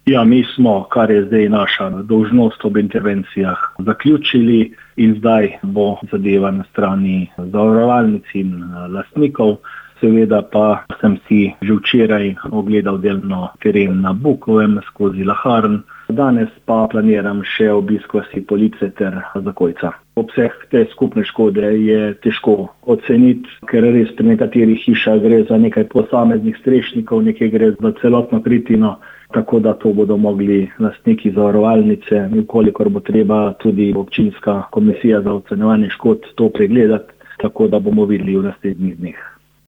Ja, mi smo, kar je zdaj naša dolžnost ob intervencijah, zaključili in zdaj bo zadeva na strani zavarovalnic in lastnikov. Seveda pa sem si že včeraj ogledal delno teren na Bukovem skozi Laharn. Danes pa planiram še obisk vasi Police ter Zakojca. Obseg te skupne škode je težko oceniti, ker res pri nekaterih hišah gre za nekaj posameznih strešnikov, nekaj gre za celotno kritino, tako da to bodo mogli lastniki zavarovalnice, kolikor bo treba tudi občinska komisija za ocenjevanje škod to pregledati, tako da bomo videli v naslednjih dneh.